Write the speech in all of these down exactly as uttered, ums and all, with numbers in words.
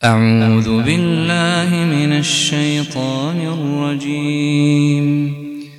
أعوذ بالله من الشيطان الرجيم.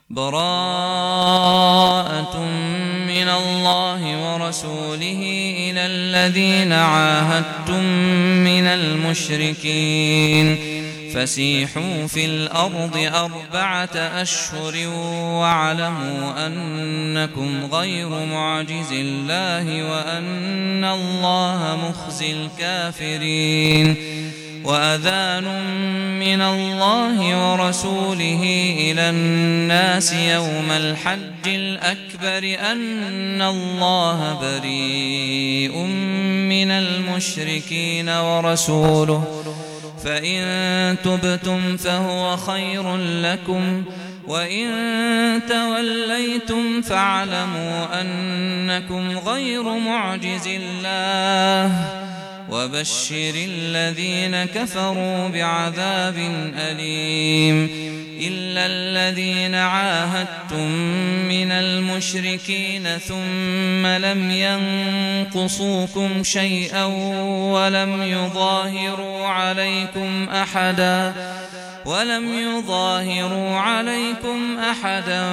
براءة من الله ورسوله إلى الذين عاهدتم من المشركين فسيحوا في الأرض أربعة أشهر واعلموا أنكم غير معجز الله وأن الله مخزي الكافرين. وأذان من الله ورسوله إلى الناس يوم الحج الأكبر أن الله بريء من المشركين ورسوله فإن تبتم فهو خير لكم وإن توليتم فاعلموا أنكم غير معجز الله وبشر الذين كفروا بعذاب أليم. إلا الذين عاهدتم من المشركين ثم لم ينقصوكم شيئا ولم يظاهروا عليكم أحدا ولم يظاهروا عليكم أحدا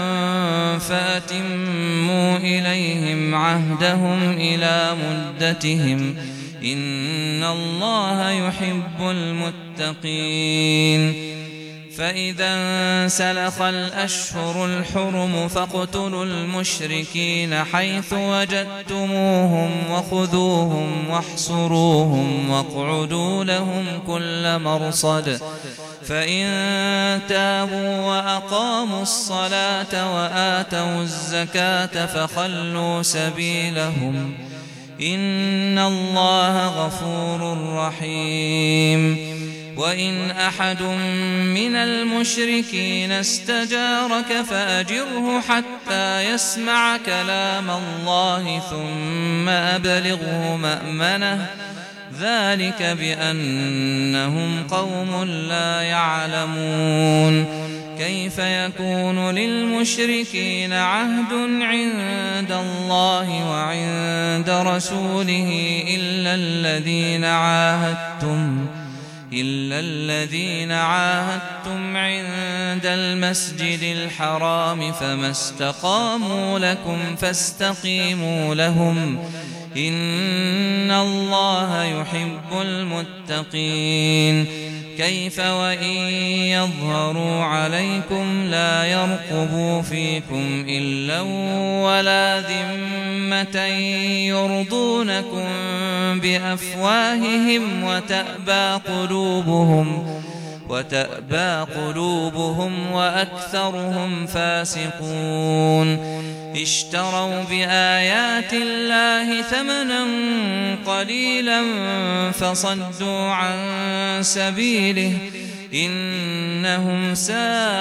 فأتموا إليهم عهدهم إلى مدتهم إن الله يحب المتقين. فإذا انسلخ الأشهر الحرم فاقتلوا المشركين حيث وجدتموهم وخذوهم واحصروهم واقعدوا لهم كل مرصد. فإن تابوا وأقاموا الصلاة وآتوا الزكاة فخلوا سبيلهم إن الله غفور رحيم. وإن أحد من المشركين استجارك فأجره حتى يسمع كلام الله ثم أبلغه مأمنه ذلك بأنهم قوم لا يعلمون. كيف يكون للمشركين عهد عند الله وعند رسوله إلا الذين عاهدتم إلا الذين عاهدتم عند المسجد الحرام فما استقاموا لكم فاستقيموا لهم إن الله يحب المتقين. كيف وإن يظهروا عليكم لا يرقبوا فيكم إلا ولا ذمة يرضونكم بأفواههم وتأبى قلوبهم وتأبى قلوبهم وأكثرهم فاسقون. اشتروا بآيات الله ثمنا قليلا فصدوا عن سبيله إنهم ساء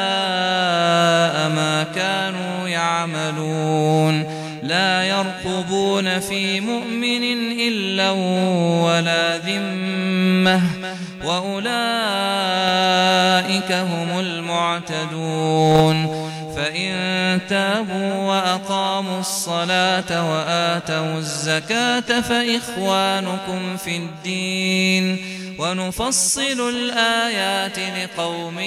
ما كانوا يعملون. لا يرقبون في مؤمن إلا ولا ذمة وأولئك هم المعتدون. فإن تابوا وأقاموا الصلاة وآتوا الزكاة فإخوانكم في الدين ونفصل الآيات لقوم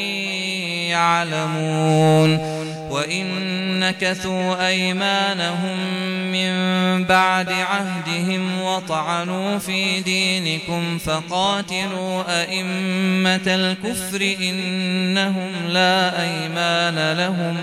يعلمون. وإن نكثوا أيمانهم من بعد عهدهم وطعنوا في دينكم فقاتلوا أئمة الكفر إنهم لا أيمان لهم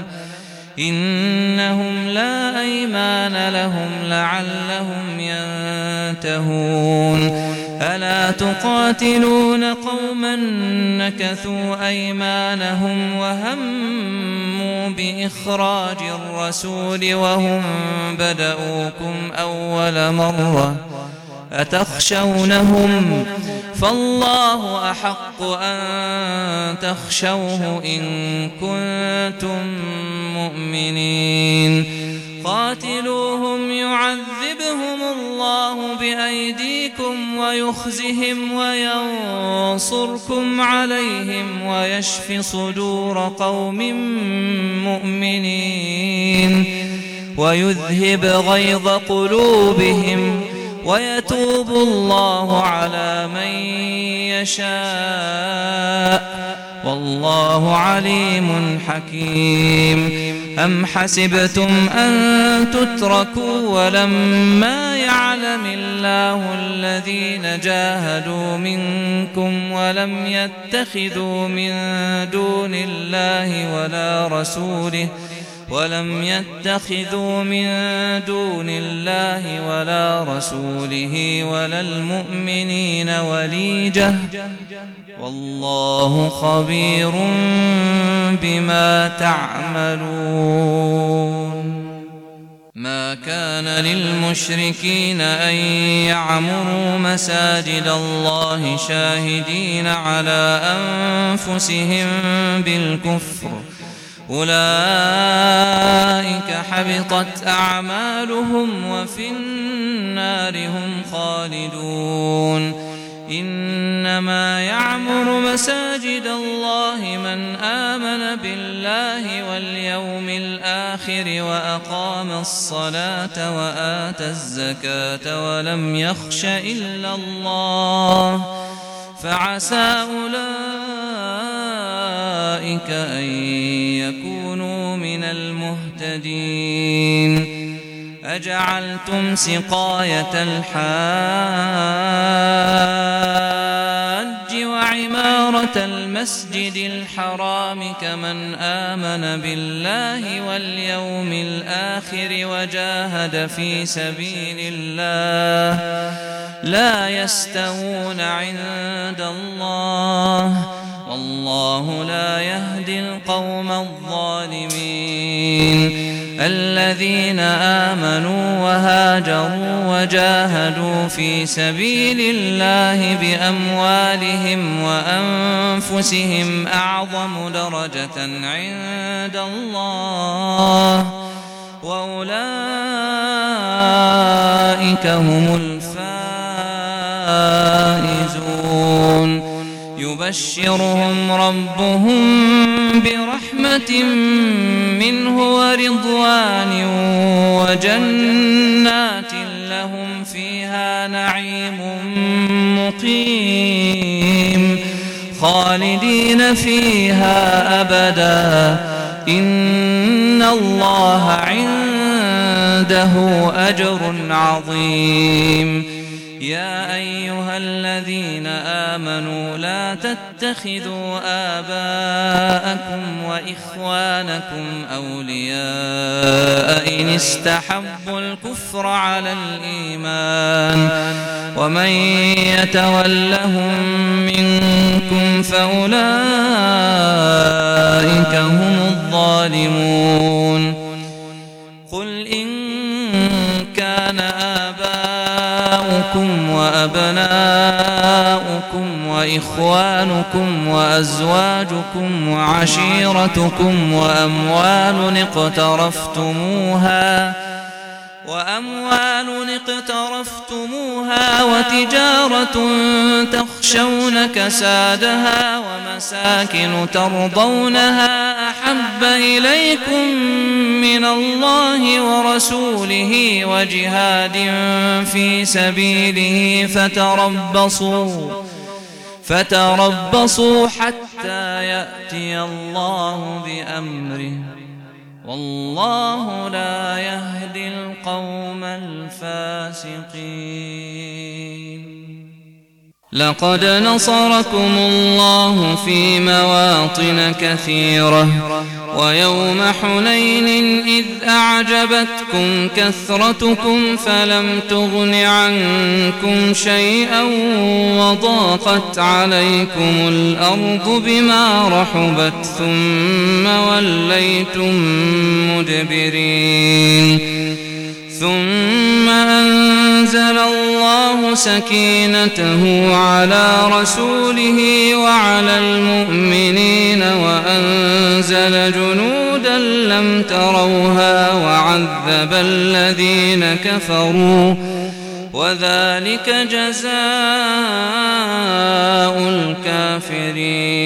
إنهم لا أيمان لهم لعلهم ينتهون. ألا تقاتلون قوما نكثوا أيمانهم وهموا بإخراج الرسول وهم بدؤوكم أول مرة أتخشونهم فالله أحق أن تخشوه إن كنتم مؤمنين. قاتلوهم يعذبهم الله بأيديكم ويخزهم وينصركم عليهم ويشف صدور قوم مؤمنين ويذهب غيظ قلوبهم ويتوب الله على من يشاء والله عليم حكيم. أم حسبتم أن تتركوا ولما يعلم الله الذين جاهدوا منكم ولم يتخذوا من دون الله ولا رسوله ولم يتخذوا من دون الله ولا رسوله ولا المؤمنين وليجة والله خبير بما تعملون. ما كان للمشركين أن يعمروا مساجد الله شاهدين على أنفسهم بالكفر أولئك حبطت أعمالهم وفي النار هم خالدون. إنما يعمر مساجد الله من آمن بالله واليوم الآخر وأقام الصلاة وآتى الزكاة ولم يخش إلا الله فعسى أولئك أن يكونوا من المهتدين. أجعلتم سقاية الحاج وعمارة المسجد الحرام كمن آمن بالله واليوم الآخر وجاهد في سبيل الله لا يستوون عند الله والله لا يهدي القوم الظالمين. الذين آمنوا وهاجروا وجاهدوا في سبيل الله بأموالهم وأنفسهم أعظم درجة عند الله وأولئك هم الفائزون. يبشرهم ربهم برحمة منه ورضوان وجنات لهم فيها نعيم مقيم خالدين فيها أبدا إن الله عنده أجر عظيم. يا أيها الذين آمنوا لا تتخذوا آباءكم وإخوانكم أولياء إن استحبوا الكفر على الإيمان ومن يتولهم منكم فأولئك هم الظالمون. قل إن كان آباؤكم وأبناؤكم وإخوانكم وأزواجكم وعشيرتكم وأموال اقترفتموها وأموال اقترفتموها وتجارة تخشون كسادها ومساكن ترضونها أحب إليكم من الله ورسوله وجهاد في سبيله فتربصوا فتربصوا حتى يأتي الله بأمره والله لا يهدي القوم الفاسقين. لقد نصركم الله في مواطن كثيرة ويوم حنين إذ أعجبتكم كثرتكم فلم تغن عنكم شيئا وضاقت عليكم الأرض بما رحبت ثم وليتم مدبرين. ثم أنزل الله سكينته على رسوله وعلى المؤمنين وأنزل جنودا لم تروها وعذب الذين كفروا وذلك جزاء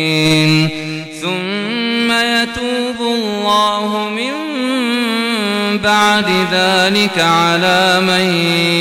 الكافرين. ثم يتوب الله من بعد ذلك على من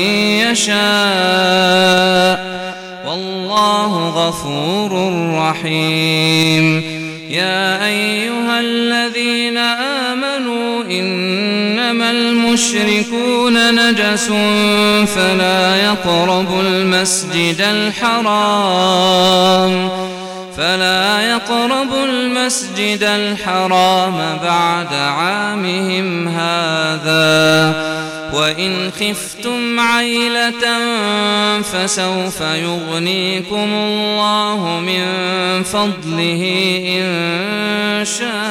يشاء والله غفور رحيم. يا أيها الذين آمنوا إنما المشركون نجس فلا يقربوا المسجد الحرام فلا يقربوا المسجد الحرام بعد عامهم هذا وإن خفتم عيلة فسوف يغنيكم الله من فضله إن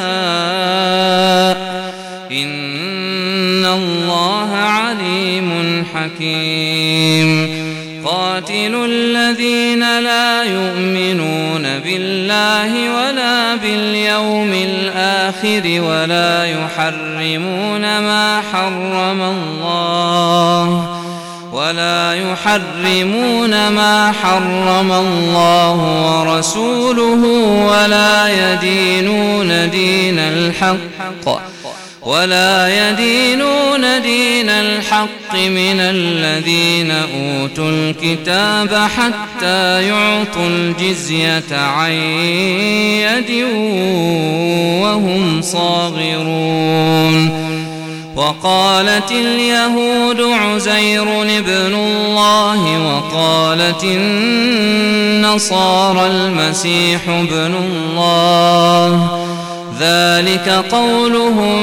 شاء إن الله عليم حكيم. قاتلوا الذين لا يؤمنون بالله ولا باليوم الآخر ولا يحرمون ما حرم الله ولا يحرمون ما حرم الله ورسوله ولا يدينون دين الحق ولا يدينون دين الحق من الذين أوتوا الكتاب حتى يعطوا الجزية عن يد وهم صاغرون. وقالت اليهود عزير ابن الله وقالت النصارى المسيح ابن الله ذلك قولهم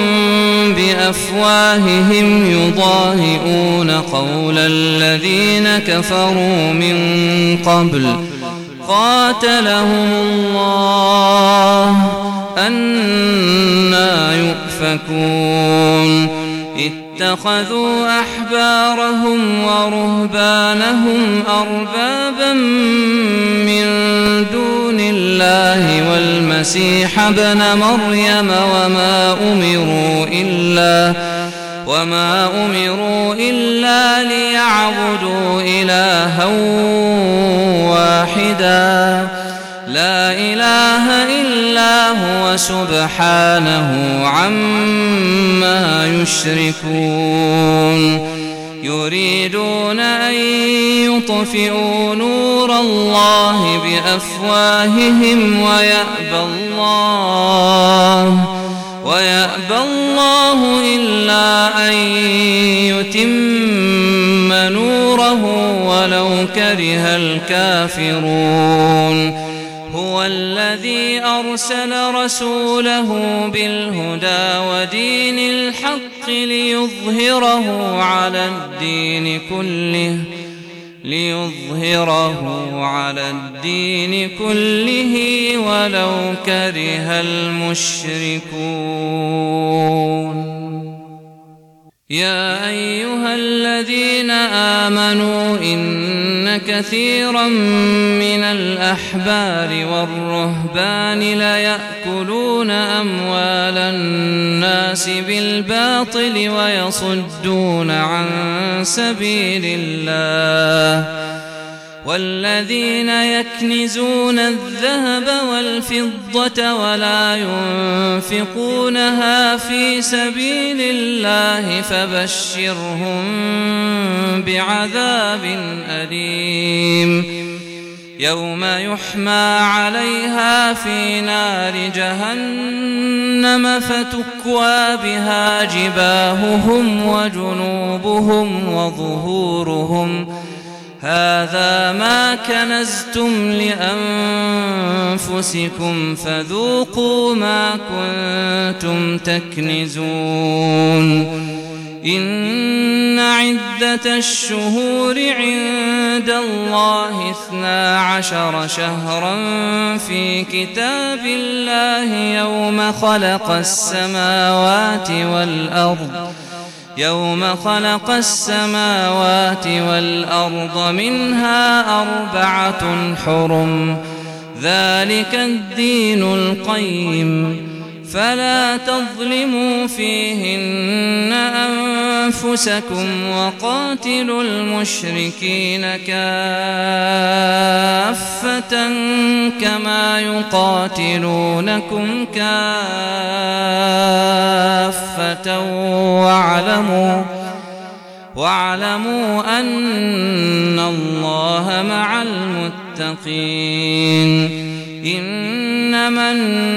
بأفواههم يضاهئون قول الذين كفروا من قبل قاتلهم الله أنى يؤفكون. اتخذوا أحبارهم ورهبانهم أربابا من دون الله والمسيح ابن مريم وما أمروا إلا وما أمروا إلا ليعبدوا إلها واحدا لا إله إلا هو سبحانه عما يشركون. يريدون أن يطفئوا نور الله بأفواههم ويأبى الله ويأبى الله إلا أن يتم نوره ولو كره الكافرون. هو الذي أرسل رسوله بالهدى ودين الحق ليظهره على الدين كله ليظهره على الدين كله ولو كره المشركون. يا أيها الذين آمنوا إن كثيرا من الأحبار والرهبان ليأكلون أموال الناس بالباطل ويصدون عن سبيل الله والذين يكنزون الذهب والفضة ولا ينفقونها في سبيل الله فبشرهم بعذاب أليم. يوم يحمى عليها في نار جهنم فتكوى بها جباههم وجنوبهم وظهورهم هذا ما كنزتم لأنفسكم فذوقوا ما كنتم تكنزون. إن عدة الشهور عند الله اثنا عشر شهرا في كتاب الله يوم خلق السماوات والأرض يوم خلق السماوات والأرض منها أربعة حرم ذلك الدين القيم فلا تظلموا فيهن أنفسكم وقاتلوا المشركين كافة كما يقاتلونكم كافة مسافة واعلموا واعلموا أن الله مع المتقين إنما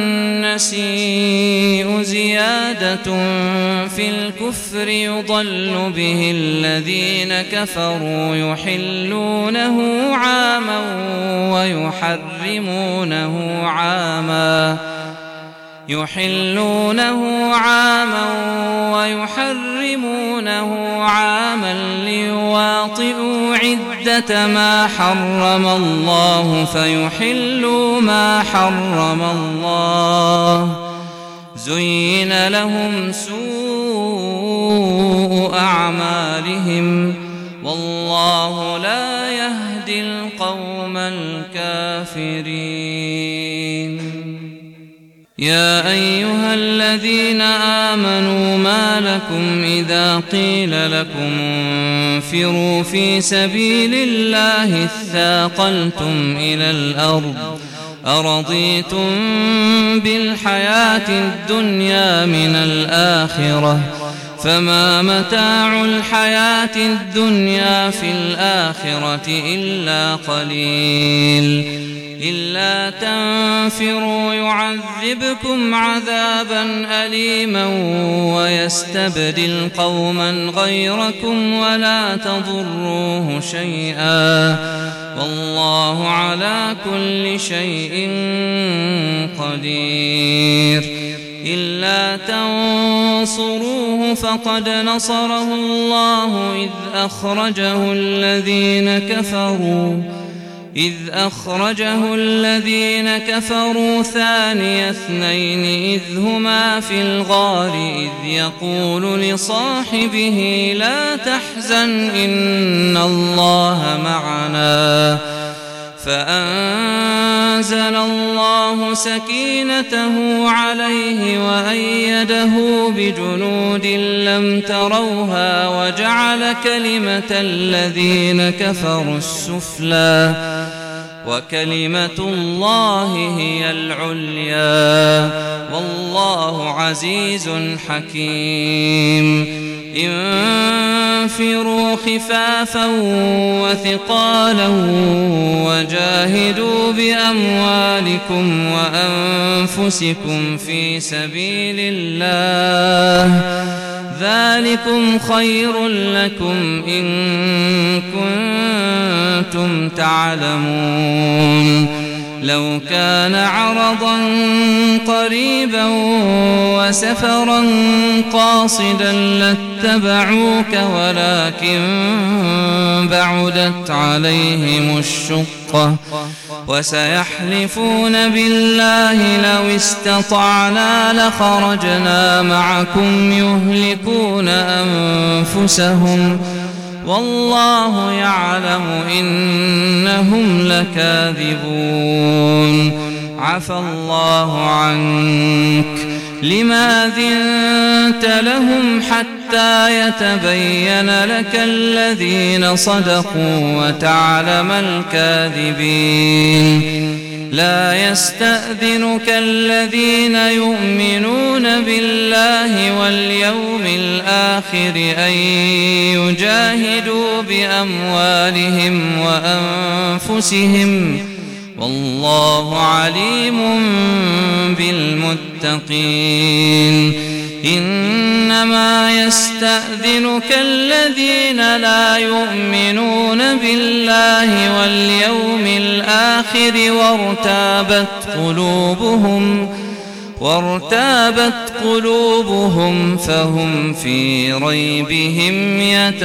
النسيء زيادة في الكفر يضل به الذين كفروا يحلونه عاما ويحرمونه عاما يحلونه عاما ويحرمونه عاما ليواطئوا عدة ما حرم الله فيحلوا ما حرم الله زين لهم سوء أعمالهم والله لا يهدي القوم الكافرين. يا أيها الذين آمنوا ما لكم إذا قيل لكم انفروا في سبيل الله اثاقلتم إلى الأرض أرضيتم بالحياة الدنيا من الآخرة فما متاع الحياة الدنيا في الآخرة إلا قليل إلا تنفروا يعذبكم عذابا أليما ويستبدل قوما غيركم ولا تضروه شيئا والله على كل شيء قدير. إلا تنصروه فقد نصره الله إذ أخرجه الذين كفروا إذ أخرجه الذين كفروا ثاني اثنين إذ هما في الغار إذ يقول لصاحبه لا تحزن إن الله معنا فأنزل الله سكينته عليه وأيده بجنود لم تروها وجعل كلمة الذين كفروا السفلى وكلمة الله هي العليا والله عزيز حكيم. انفروا خفافا وثقالا وجاهدوا بأموالكم وأنفسكم في سبيل الله ذلكم خير لكم إن كنتم تعلمون. لو كان عرضا قريبا وسفرا قاصدا لاتبعوك ولكن بعدت عليهم الشقة وسيحلفون بالله لو استطعنا لخرجنا معكم يهلكون أنفسهم والله يعلم إنهم لكاذبون. عفى الله عنك لما أذنت لهم حتى يتبين لك الذين صدقوا وتعلم الكاذبين. لا يستأذنك الذين يؤمنون بالله واليوم الآخر أن يجاهدوا بأموالهم وأنفسهم والله عليم بالمتقين. إنما يستأذنك الذين لا يؤمنون بالله واليوم الآخر وارتابت قلوبهم وارتابت قلوبهم فهم في ريبهم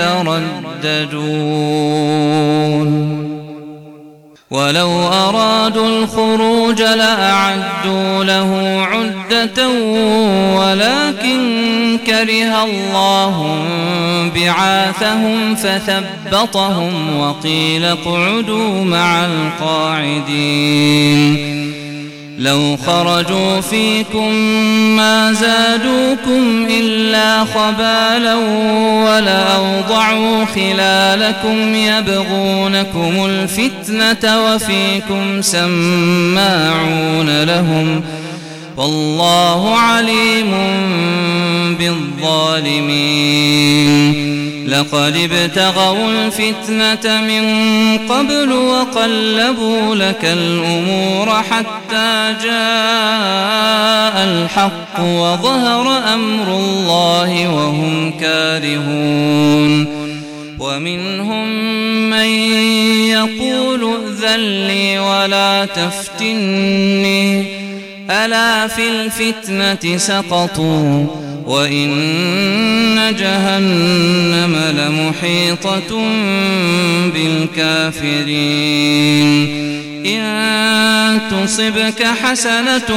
يترددون. ولو أرادوا الخروج لأعدوا له عدة ولكن كره الله بعاثهم فثبطهم وقيل اقعدوا مع القاعدين. لو خرجوا فيكم ما زادوكم إلا خبالا ولأوضعوا خلالكم يبغونكم الفتنة وفيكم سماعون لهم والله عليم بالظالمين لقد ابتغوا الفتنة من قبل وقلبوا لك الأمور حتى جاء الحق وظهر أمر الله وهم كارهون ومنهم من يقول ائذن لي ولا تفتني ألا في الفتنة سقطوا وإن جهنم لمحيطة بالكافرين إن تصبك حسنة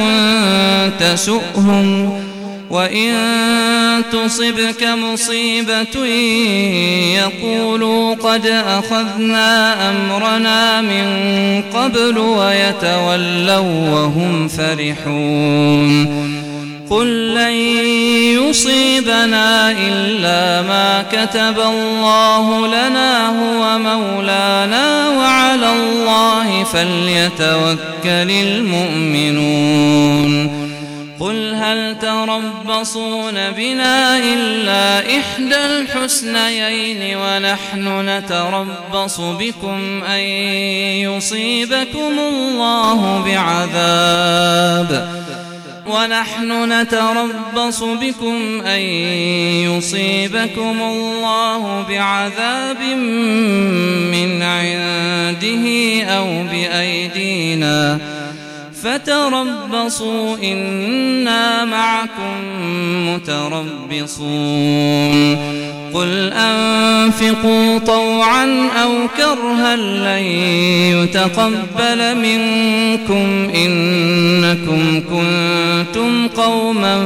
تسؤهم وإن تصبك مصيبة يقولوا قد أخذنا أمرنا من قبل ويتولوا وهم فرحون قل لن يصيبنا إلا ما كتب الله لنا هو مولانا وعلى الله فليتوكل المؤمنون قل هل تربصون بنا إلا إحدى الحسنيين ونحن نتربص بكم أن يصيبكم الله بعذاب ونحن نتربص بكم أن يصيبكم الله بعذاب من عنده أو بأيدينا فتربصوا إنا معكم متربصون قل أنفقوا طوعا أو كرها لن يتقبل منكم إنكم كنتم قوما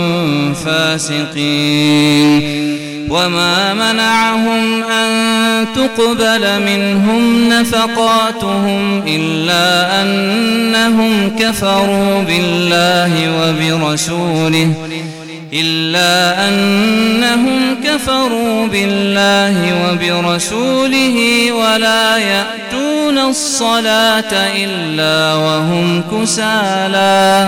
فاسقين وما منعهم أن تقبل منهم نفقاتهم إلا أنهم كفروا بالله وبرسوله إلا أنهم كفروا بالله وبرسوله ولا يأتون الصلاة إلا وهم كسالى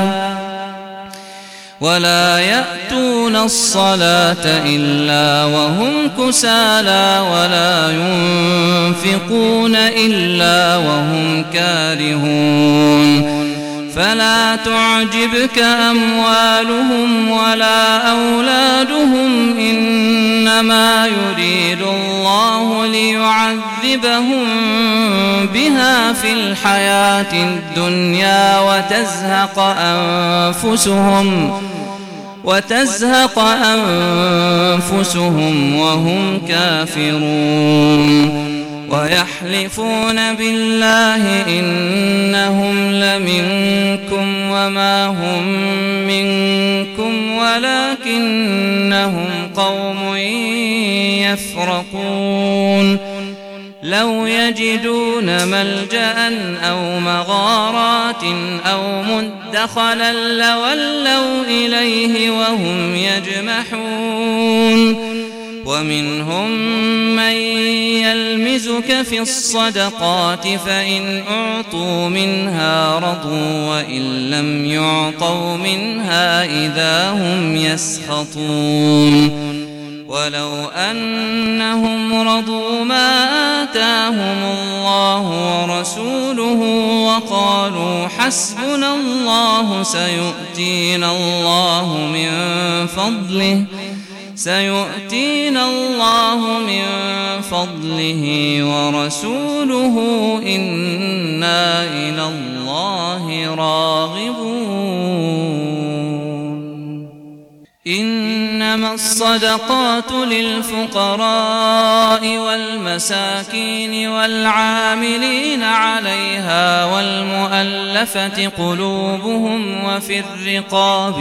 ولا يأتون الصلاة إلا وهم كسالى ولا ينفقون إلا وهم كارهون فلا تعجبك أموالهم ولا أولادهم إنما يريد الله ليعذبهم بها في الحياة الدنيا وتزهق أنفسهم وتزهق أنفسهم وهم كافرون ويحلفون بالله إنهم لمنكم وما هم منكم ولكنهم قوم يفرقون لو يجدون ملجأ أو مغارات أو مدخلا لولوا إليه وهم يجمحون ومنهم من يلمزك في الصدقات فإن أعطوا منها رضوا وإن لم يعطوا منها إذا هم يسخطون ولو أنهم رضوا ما آتاهم الله ورسوله وقالوا حسبنا الله سيؤتينا الله من فضله سيؤتينا الله من فضله ورسوله إنا إلى الله راغبون إنما الصدقات للفقراء والمساكين والعاملين عليها والمؤلفة قلوبهم وفي الرقاب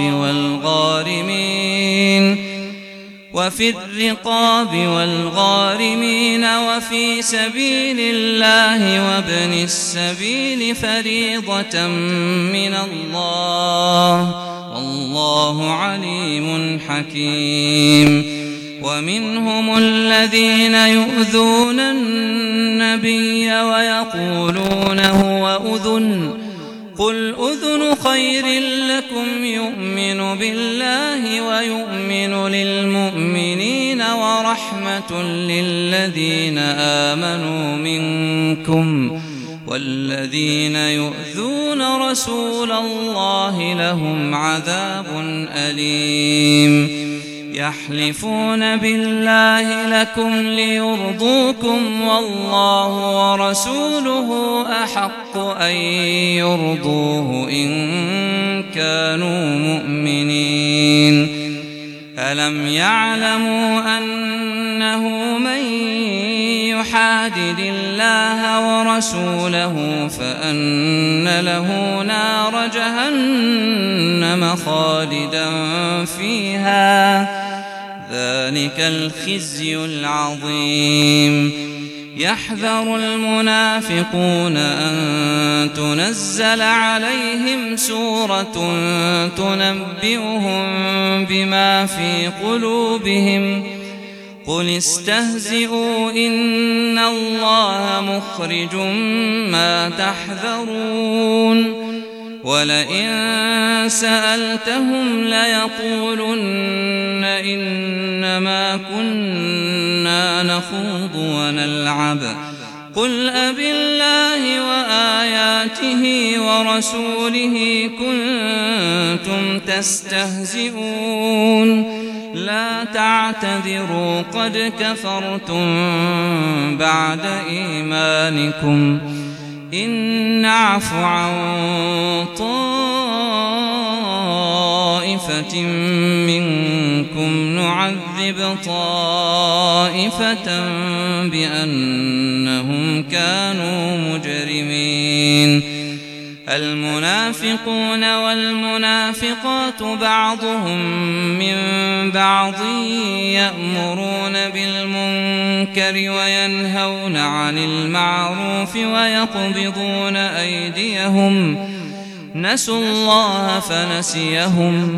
والغارمين وفي الرقاب والغارمين وفي سبيل الله وابن السبيل فريضة من الله والله عليم حكيم ومنهم الذين يؤذون النبي ويقولون هو أذن قل أذن خير لكم يؤمن بالله ويؤمن للمؤمنين ورحمة للذين آمنوا منكم والذين يؤذون رسول الله لهم عذاب أليم يحلفون بالله لكم ليرضوكم والله ورسوله أحق أن يرضوه إن كانوا مؤمنين ألم يعلموا أنه من يحادد الله ورسوله فأن له نار جهنم خالدا فيها ذلك الخزي العظيم يحذر المنافقون أن تنزل عليهم سورة تنبئهم بما في قلوبهم قل استهزئوا إن الله مخرج ما تحذرون ولئن سألتهم ليقولن إنما كنا نخوض ونلعب قل أبالله وآياته ورسوله كنتم تستهزئون لا تعتذروا قد كفرتم بعد إيمانكم إن نعف عن طائفة منكم نعذب طائفة بأنهم كانوا مجرمين المنافقون والمنافقات بعضهم من بعض يأمرون بالمنكر وينهون عن المعروف ويقبضون أيديهم نسوا الله فنسيهم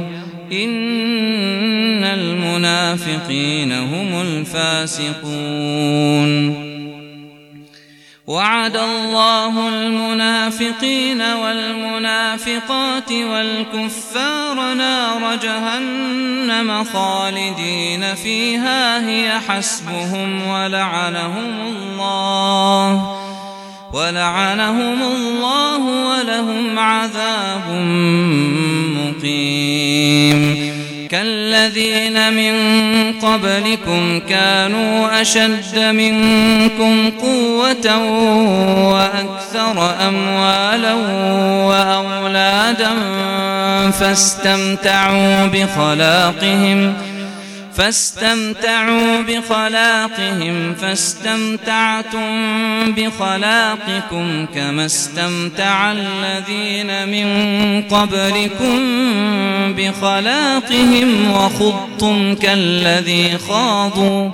إن المنافقين هم الفاسقون وعد الله المنافقين والمنافقات والكفار نار جهنم خالدين فيها هي حسبهم ولعنهم الله ولعنهم الله ولهم عذاب مقيم كالذين من قبلكم كانوا أشد منكم قوة وأكثر أموالا وأولادا فاستمتعوا بخلاقهم فاستمتعوا بخلاقهم فاستمتعتم بخلاقكم كما استمتع الذين من قبلكم بخلاقهم وخضتم كالذي خاضوا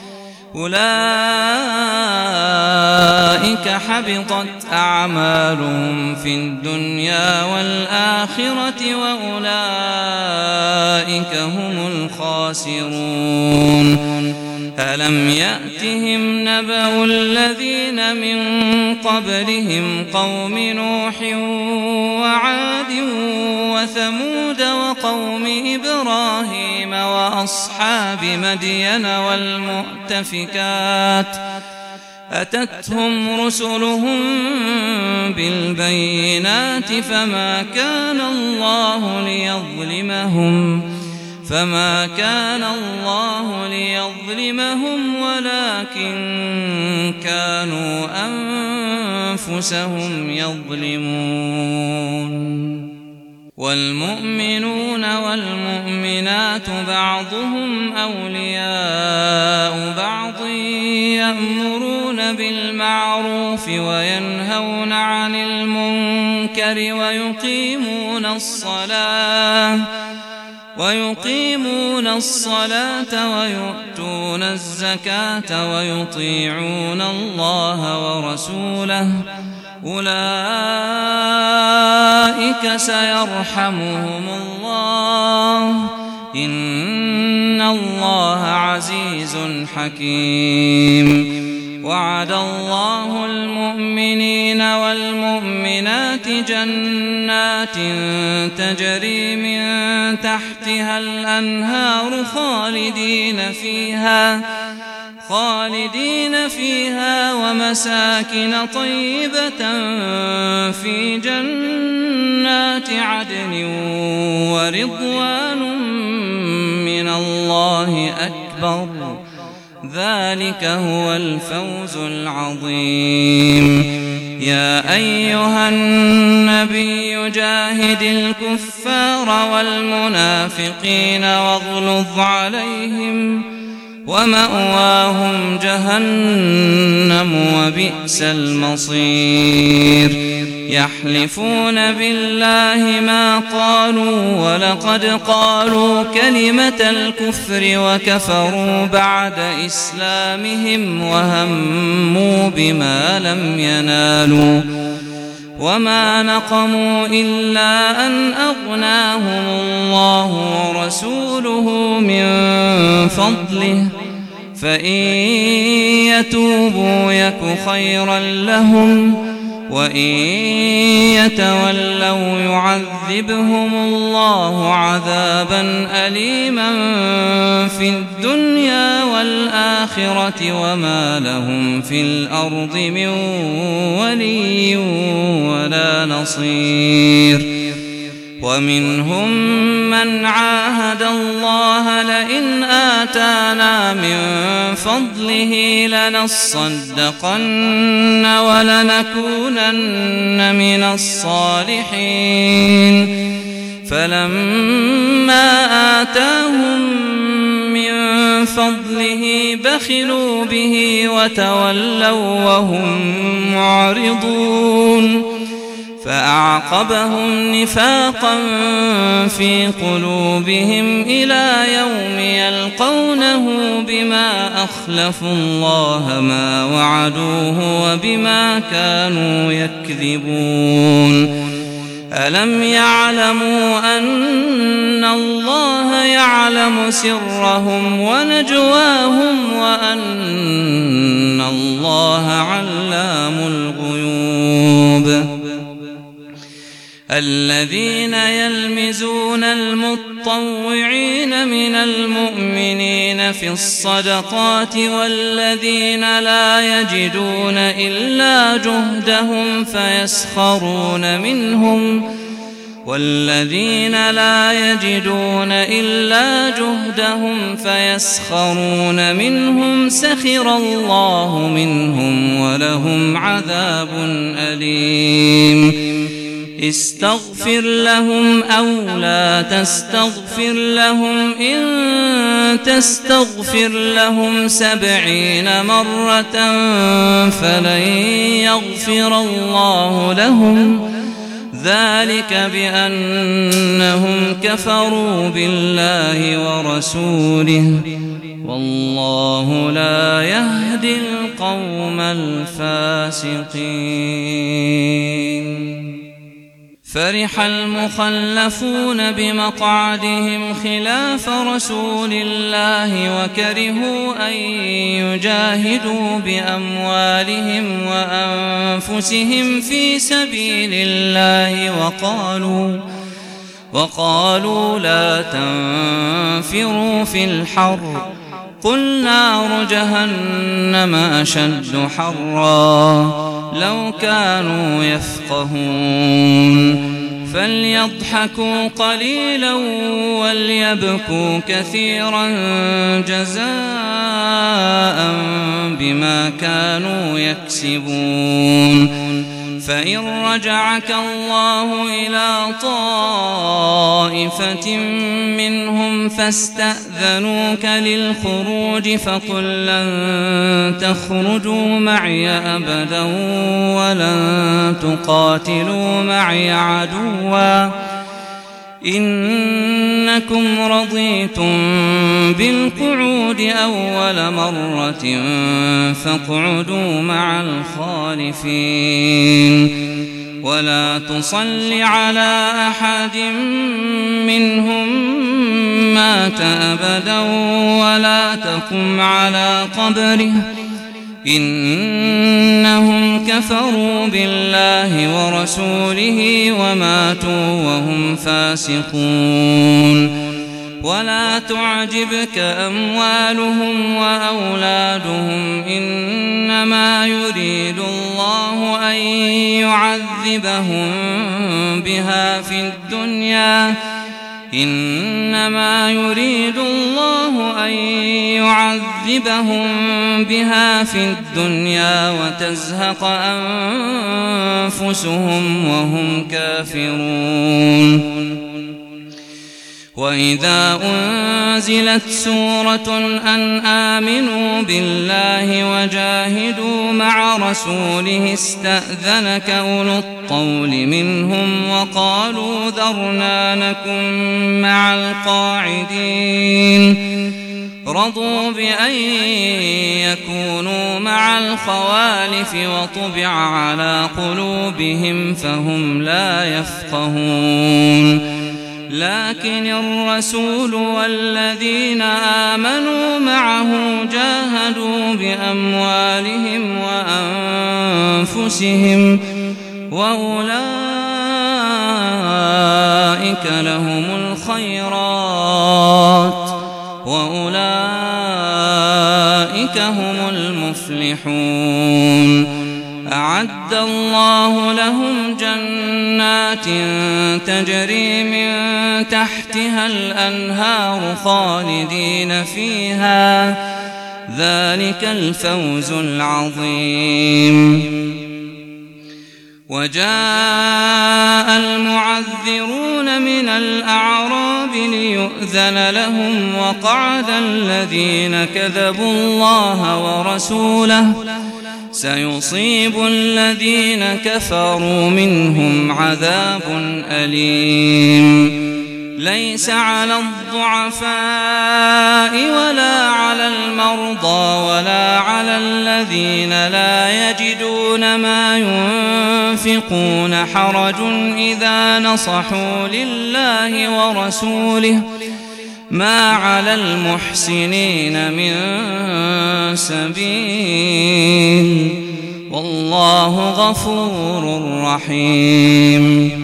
أولئك حبطت أعمالهم في الدنيا والآخرة وأولئك هم الخاسرون ألم يأتهم نبأ الذين من قبلهم قوم نوح وعاد وثمود وقوم إبراهيم وأصحاب مدين والمؤتفكات أتتهم رسلهم بالبينات فما كان الله ليظلمهم فما كان الله ليظلمهم ولكن كانوا أنفسهم يظلمون والمؤمنون والمؤمنات بعضهم أولياء بعض يأمرون بالمعروف وينهون عن المنكر ويقيمون الصلاة ويقيمون الصلاة ويؤتون الزكاة ويطيعون الله ورسوله أولئك سيرحمهم الله إن الله عزيز حكيم وعد الله المؤمنين والمؤمنات جنات تجري من تحتها الأنهار خالدين فيها خالدين فيها ومساكن طيبة في جنات عدن ورضوان من الله أكبر ذلك هو الفوز العظيم. يا أيها النبي جاهد الكفار والمنافقين واغلظ عليهم ومأواهم جهنم وبئس المصير. يحلفون بالله ما قالوا ولقد قالوا كلمة الكفر وكفروا بعد إسلامهم وهموا بما لم ينالوا وما نقموا إلا أن أغناهم الله ورسوله من فضله فإن يتوبوا يك خيرا لهم وإن يتولوا يعذبهم الله عذابا أليما في الدنيا والآخرة وما لهم في الأرض من ولي ولا نصير. ومنهم من عاهد الله لئن آتانا من فضله لنصدقن ولنكونن من الصالحين فلما آتاهم من فضله بخلوا به وتولوا وهم معرضون فأعقبهم نفاقا في قلوبهم إلى يوم يلقونه بما أخلفوا الله ما وعدوه وبما كانوا يكذبون. ألم يعلموا أن الله يعلم سرهم ونجواهم وأن الله علام الغيوب. الذين يلمزون المطوعين من المؤمنين في الصدقات والذين لا يجدون إلا جهدهم فيسخرون منهم والذين لا يجدون إلا جهدهم فيسخرون منهم سخر الله منهم ولهم عذاب أليم. استغفر لهم أو لا تستغفر لهم إن تستغفر لهم سبعين مرة فلن يغفر الله لهم ذلك بأنهم كفروا بالله ورسوله والله لا يهدي القوم الفاسقين. فرح المخلفون بمقعدهم خلاف رسول الله وكرهوا أن يجاهدوا بأموالهم وأنفسهم في سبيل الله وقالوا وقالوا لا تنفروا في الحر قل نار جهنم أشد حرا لو كانوا يفقهون. فليضحكوا قليلا وليبكوا كثيرا جزاء بما كانوا يكسبون. فإن رجعك الله إلى طائفة منهم فاستأذنوك للخروج فقل لن تخرجوا معي أبدا ولن تقاتلوا معي عدوا إنكم رضيتم بالقعود أول مرة فاقعدوا مع الخالفين. ولا تصل على أحد منهم مات أبدا ولا تقم على قبره إنهم كفروا بالله ورسوله وماتوا وهم فاسقون ولا تعجبك أموالهم وأولادهم إنما يريد الله أن يعذبهم بها في الدنيا إنما يريد الله أن يعذبهم بها في الدنيا وتزهق أنفسهم وهم كافرون وإذا أنزلت سورة أن آمنوا بالله وجاهدوا مع رسوله استأذنك أولو الطول منهم وقالوا ذرنا نكن مع القاعدين رضوا بأن يكونوا مع الخوالف وطبع على قلوبهم فهم لا يفقهون لكن الرسول والذين آمنوا معه جاهدوا بأموالهم وأنفسهم وأولئك لهم الخيرات وأولئك هم المفلحون أعد الله لهم جنات تجري من تحتها الأنهار خالدين فيها ذلك الفوز العظيم وجاء المعذرون من الأعراب ليؤذن لهم وقعد الذين كذبوا الله ورسوله سيصيب الذين كفروا منهم عذاب أليم ليس على الضعفاء ولا على المرضى ولا على الذين لا يجدون ما ينفقون حرج إذا نصحوا لله ورسوله ما على المحسنين من سبيل والله غفور رحيم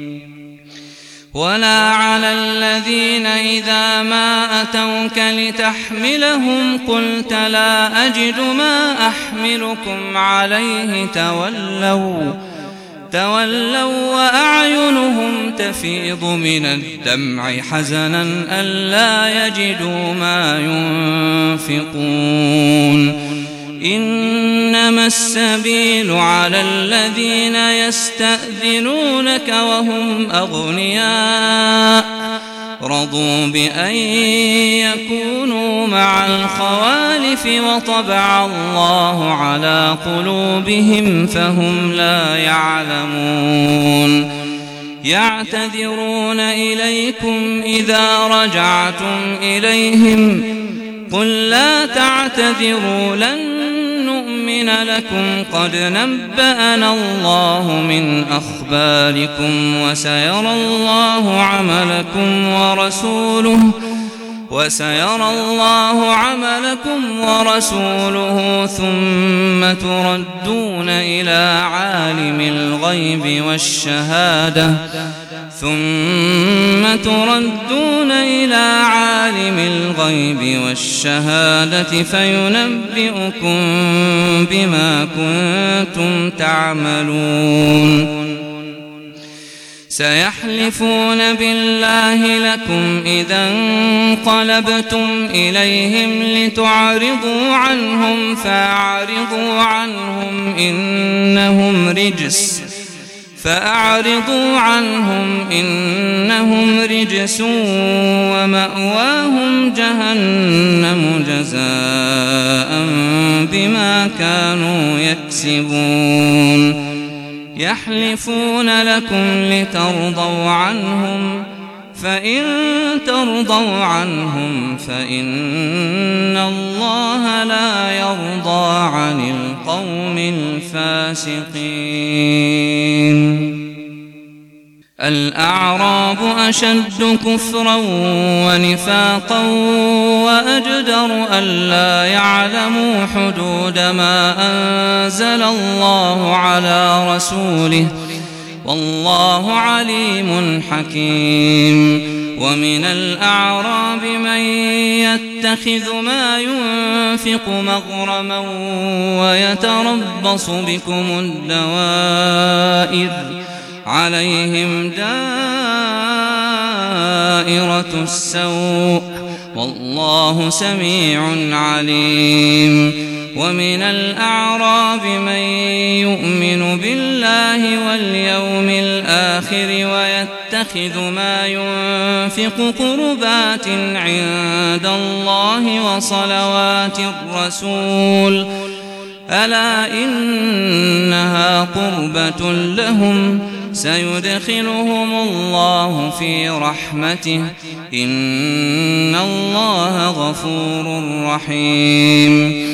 ولا على الذين إذا ما أتوك لتحملهم قلت لا أجد ما أحملكم عليه تولوا تولوا وأعينهم تفيض من الدمع حزنا ألا يجدوا ما ينفقون إنما السبيل على الذين يستأذنونك وهم أغنياء رضوا بأن يكونوا مع الخوالف وطبع الله على قلوبهم فهم لا يعلمون يعتذرون إليكم إذا رجعتم إليهم قل لا تعتذروا لن نؤمن لكم قد نبأنا الله من أخباركم وسيرى الله عملكم ورسوله وسيرى الله عملكم ورسوله ثم تردون إلى عالم الغيب والشهادة ثم تردون إلى عالم الغيب والشهادة فينبئكم بما كنتم تعملون سيحلفون بالله لكم إذا انقلبتم إليهم لتعرضوا عنهم فأعرضوا عنهم إنهم رجس فأعرضوا عنهم إنهم رجس ومأواهم جهنم جزاء بما كانوا يكسبون يحلفون لكم لترضوا عنهم فإن ترضوا عنهم فإن الله لا يرضى عن القوم الفاسقين الأعراب أشد كفرا ونفاقا وأجدر ألا يعلموا حدود ما أنزل الله على رسوله والله عليم حكيم. ومن الأعراب من يتخذ ما ينفق مغرما ويتربص بكم الدوائر عليهم دائرة السوء والله سميع عليم. ومن الأعراب من يؤمن بالله واليوم الآخر ويتخذ ما ينفق قربات عند الله وصلوات الرسول ألا إنها قربة لهم سيدخلهم الله في رحمته إن الله غفور رحيم.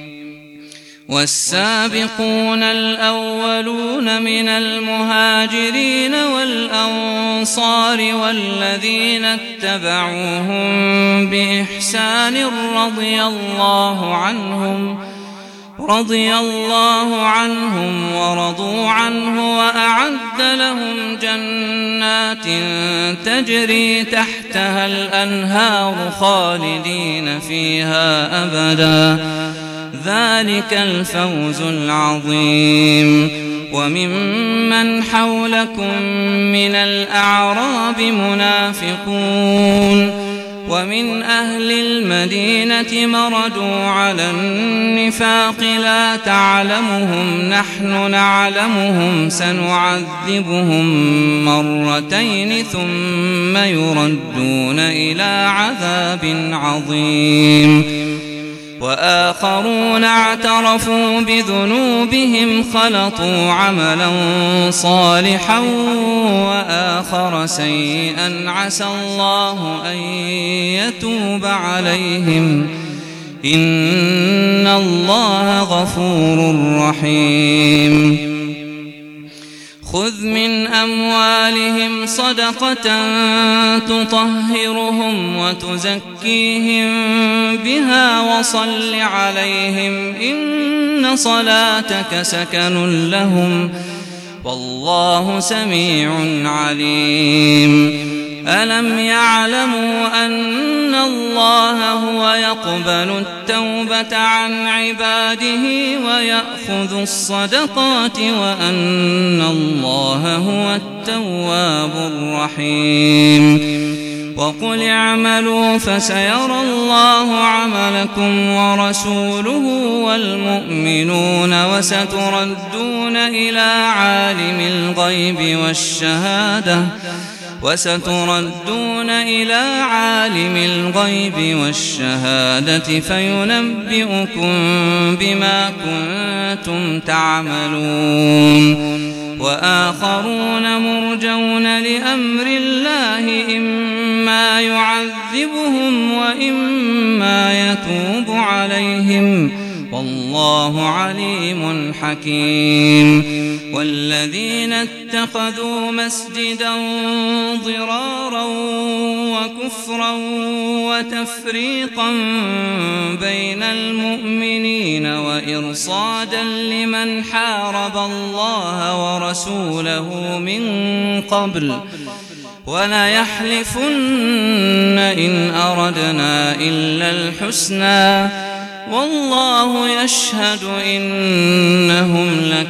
والسابقون الأولون من المهاجرين والأنصار والذين اتبعوهم بإحسان رضي الله عنهم رضي الله عنهم ورضوا عنه وأعد لهم جنات تجري تحتها الأنهار خالدين فيها أبدا ذلك الفوز العظيم. وممن حولكم من الأعراب منافقون ومن أهل المدينة مردوا على النفاق لا تعلمهم نحن نعلمهم سنعذبهم مرتين ثم يردون إلى عذاب عظيم. وآخرون اعترفوا بذنوبهم خلطوا عملا صالحا وآخر سيئا عسى الله أن يتوب عليهم إن الله غفور رحيم. خذ من أموالهم صدقة تطهرهم وتزكيهم بها وصل عليهم إن صلاتك سكن لهم والله سميع عليم. ألم يعلموا أن الله هو يقبل التوبة عن عباده ويأخذ الصدقات وأن الله هو التواب الرحيم. وقل اعملوا فسيرى الله عملكم ورسوله والمؤمنون وستردون إلى عالم الغيب والشهادة وستردون إلى عالم الغيب والشهادة فينبئكم بما كنتم تعملون. وآخرون مرجون لأمر الله إما يعذبهم وإما يتوب عليهم والله عليم حكيم. والذين اتخذوا مسجدا ضرارا وكفرا وتفريقا بين المؤمنين وإرصادا لمن حارب الله ورسوله من قبل وليحلفن إن أردنا إلا الحسنى والله يشهد إنهم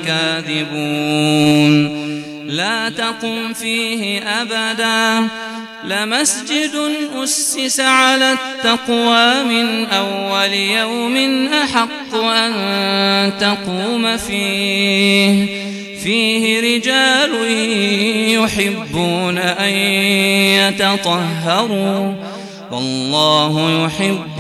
لكاذبون. لا تقم فيه أبدا لمسجد أسس على التقوى من أول يوم أحق أن تقوم فيه فيه رجال يحبون أن يتطهروا والله يحب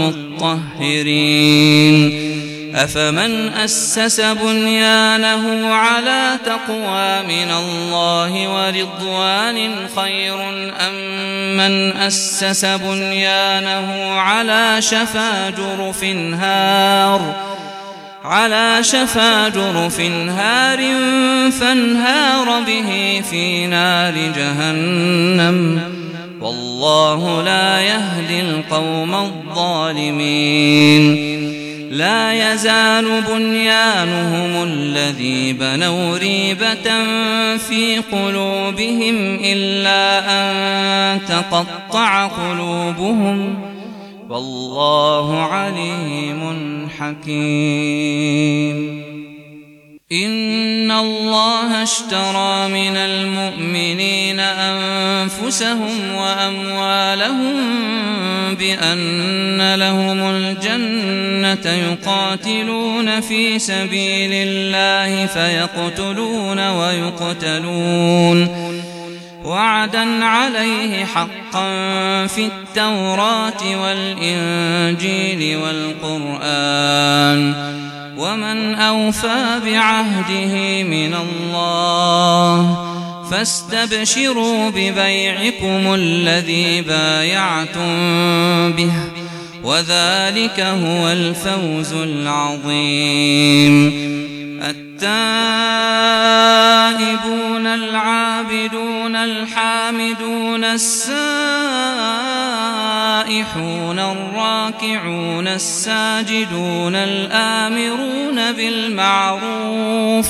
المطهرين. أفمن أسس بنيانه على تقوى من الله ورضوان خير أم من أسس بنيانه على شفا جرف هار على شفا جرف هار فانهار به في نار جهنم والله لا يهدي القوم الظالمين لا يزال بنيانهم الذي بنوا ريبة في قلوبهم إلا أن تقطع قلوبهم والله عليم حكيم إن الله اشترى من المؤمنين أنفسهم وأموالهم بأن لهم الجنة يقاتلون في سبيل الله فيقتلون ويقتلون وعدا عليه حقا في التوراة والإنجيل والقرآن ومن أوفى بعهده من الله فاستبشروا ببيعكم الذي بايعتم به وذلك هو الفوز العظيم التائبون العابدون الحامدون السائحون الراكعون الساجدون الآمرون بالمعروف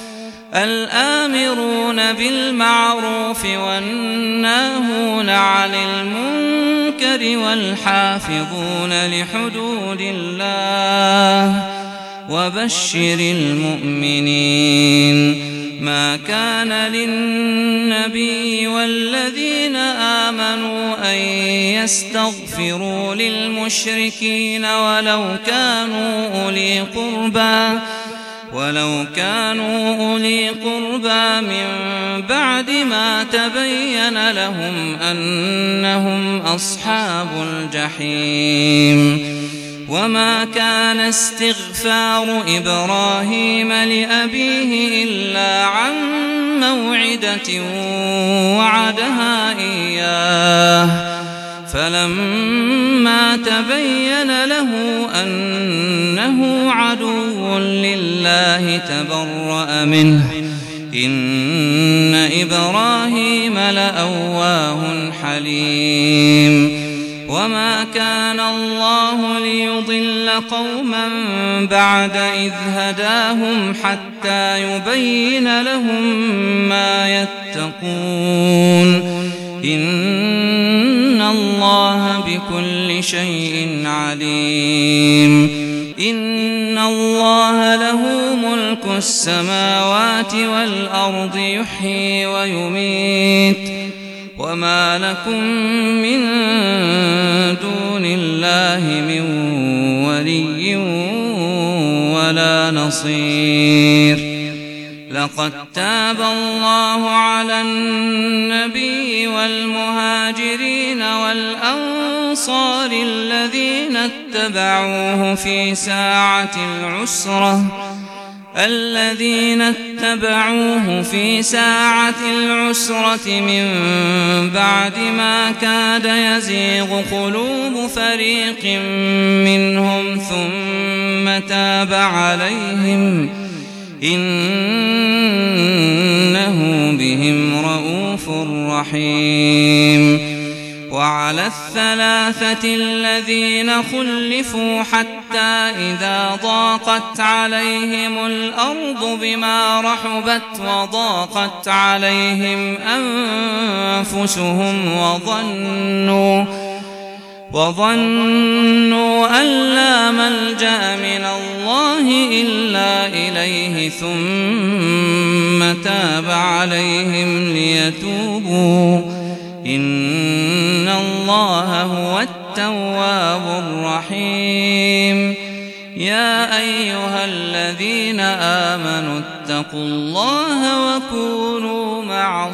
الآمرون بالمعروف والناهون عن المنكر والحافظون لحدود الله وبشر المؤمنين ما كان للنبي والذين آمنوا أن يستغفروا للمشركين ولو كانوا أولي قربى ولو كانوا أولي قربى من بعد ما تبين لهم أنهم أصحاب الجحيم وما كان استغفار إبراهيم لأبيه إلا عن موعدة وعدها إياه فلما تبين له أنه عدو لله تبرأ منه إن إبراهيم لأواه حليم وما كان الله ليضل قوما بعد إذ هداهم حتى يبين لهم ما يتقون إن الله بكل شيء عليم إن الله له ملك السماوات والأرض يحيي ويميت وما لكم من دون الله من ولي ولا نصير لقد تاب الله على النبي والمهاجرين والأنصار الذين اتبعوه في ساعة العسرة الذين اتبعوه في ساعة العسرة من بعد ما كاد يزيغ قلوب فريق منهم ثم تاب عليهم إنه بهم رءوف رحيم وعلى الثلاثة الذين خلفوا حتى إذا ضاقت عليهم الأرض بما رحبت وضاقت عليهم أنفسهم وظنوا وظنوا أن لا ملجأ من الله إلا إليه ثم تاب عليهم ليتوبوا إن الله هو التواب الرحيم يا أيها الذين آمنوا اتقوا الله وكونوا مع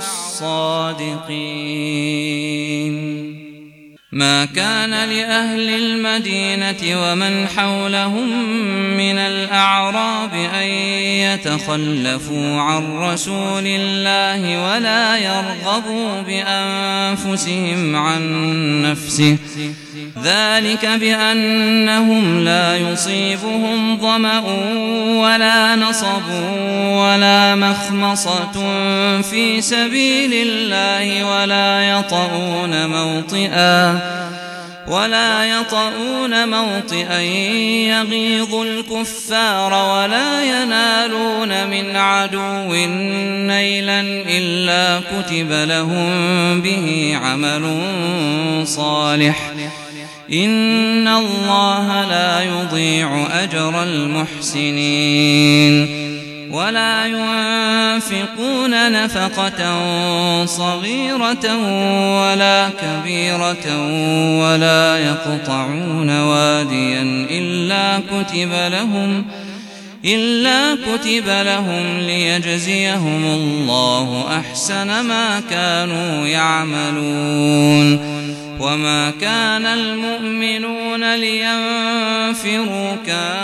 الصادقين ما كان لأهل المدينة ومن حولهم من الأعراب أن يتخلفوا عن رسول الله ولا يرغبوا بأنفسهم عن نفسه ذلك بأنهم لا يصيبهم ظمأ ولا نصب ولا مخمصة في سبيل الله ولا يطؤون موطئا ولا يطؤون موطئا يغيظ الكفار ولا ينالون من عدو نيلا إلا كتب لهم به عمل صالح إن الله لا يضيع أجر المحسنين ولا ينفقون نفقة صغيرة ولا كبيرة ولا يقطعون واديا إلا كتب لهم إلا كتب لهم ليجزيهم الله أحسن ما كانوا يعملون وما كان المؤمنون لينفروا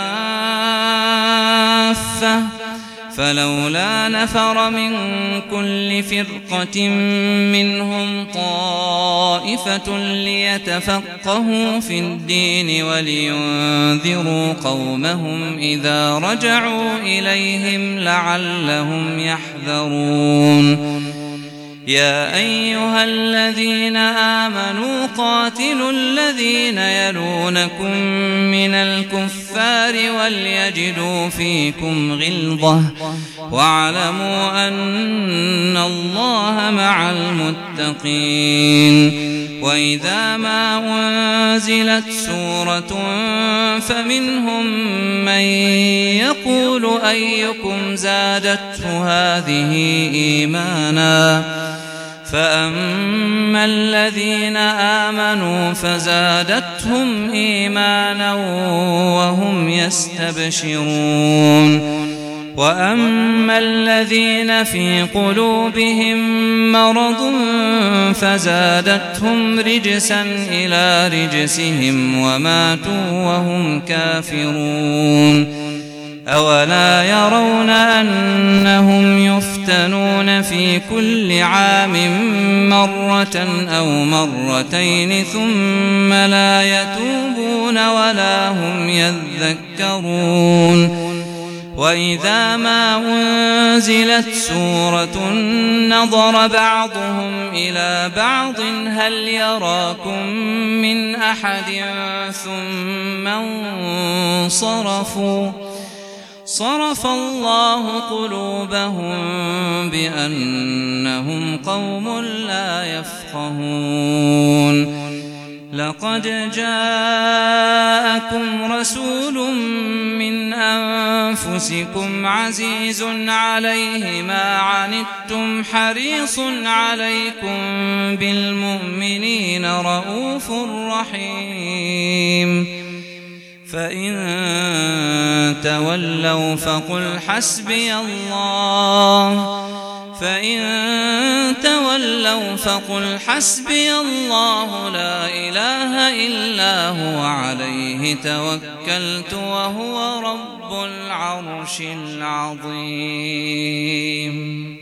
كافة فلولا نفر من كل فرقة منهم طائفة ليتفقهوا في الدين ولينذروا قومهم إذا رجعوا إليهم لعلهم يحذرون يا أيها الذين آمنوا قاتلوا الذين يلونكم من الكفار وليجدوا فيكم غلظة واعلموا أن الله مع المتقين وإذا ما أنزلت سورة فمنهم من يقول أيكم زادته هذه إيمانا فأما الذين آمنوا فزادتهم إيمانا وهم يستبشرون وأما الذين في قلوبهم مرض فزادتهم رجسا إلى رجسهم وماتوا وهم كافرون أولا يرون أنهم يفتنون في كل عام مرة أو مرتين ثم لا يتوبون ولا هم يذكرون وإذا ما أنزلت سورة نظر بعضهم إلى بعض هل يراكم من أحد ثم انصرفوا صرف الله قلوبهم بأنهم قوم لا يفقهون لقد جاءكم رسول من أنفسكم عزيز عليه ما عنتم حريص عليكم بالمؤمنين رؤوف رحيم فإن تولوا فقل حسبي الله فإن تولوا فقل حسبي الله لا إله إلا هو عليه توكلت وهو رب العرش العظيم.